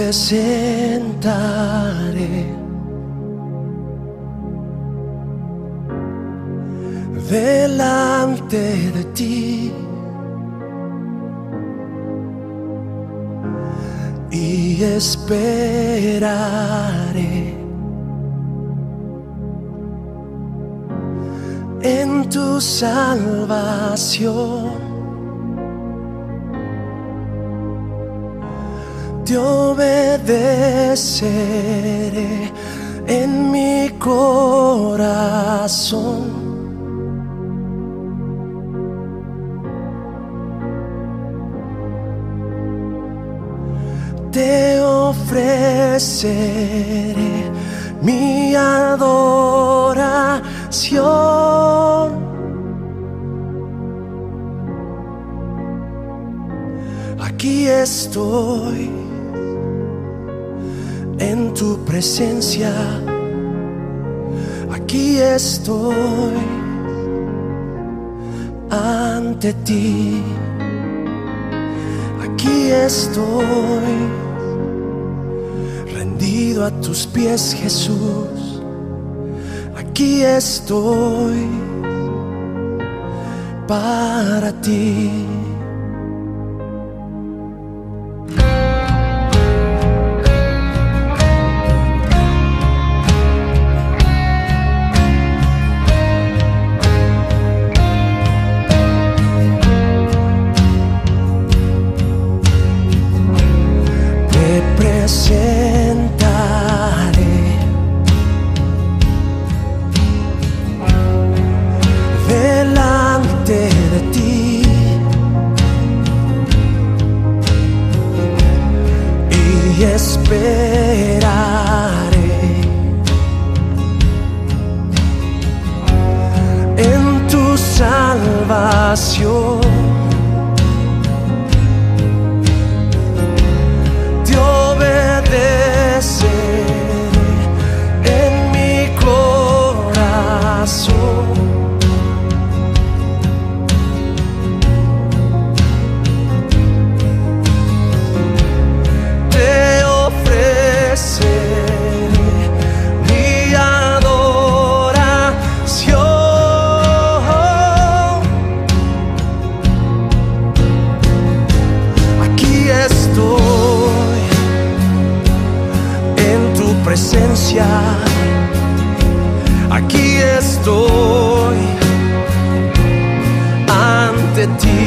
presentaré delante de ti y esperaré en tu salvación. Te obedeceré en mi corazón. Te ofreceré mi adoración. Aquí estoy en tu presencia. Aquí estoy ante ti. Aquí estoy rendido a tus pies, Jesús. Aquí estoy para ti. Presentaré delante de ti y esperaré en tu salvación. En mi corazón te ofreceré mi adoración. Aquí estoy en tu presencia. Aquí estoy ante ti.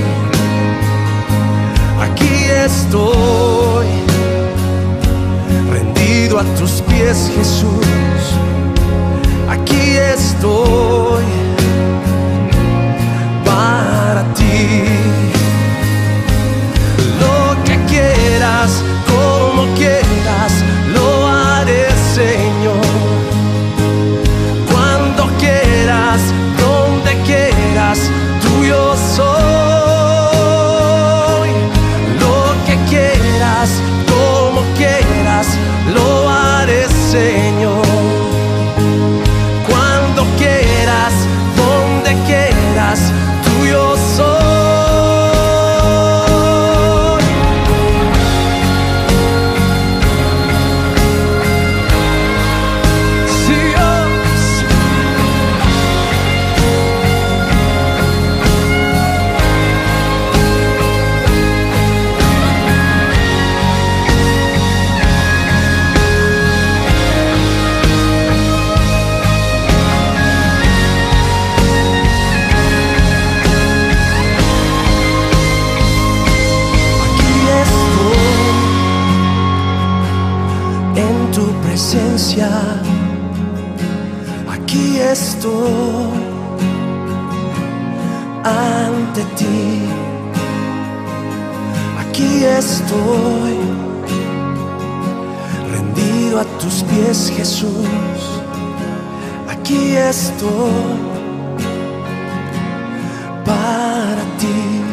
Aquí estoy rendido a tus pies, Jesús. Aquí estoy para ti. Lo que quieras, como quieras, lo haré, Señor. Cuando quieras, donde quieras, tuyo soy. Lo que quieras, como quieras, lo haré, Señor. Cuando quieras, donde quieras, tuyo soy. Aquí estoy ante ti. Aquí estoy rendido a tus pies, Jesús. Aquí estoy para ti.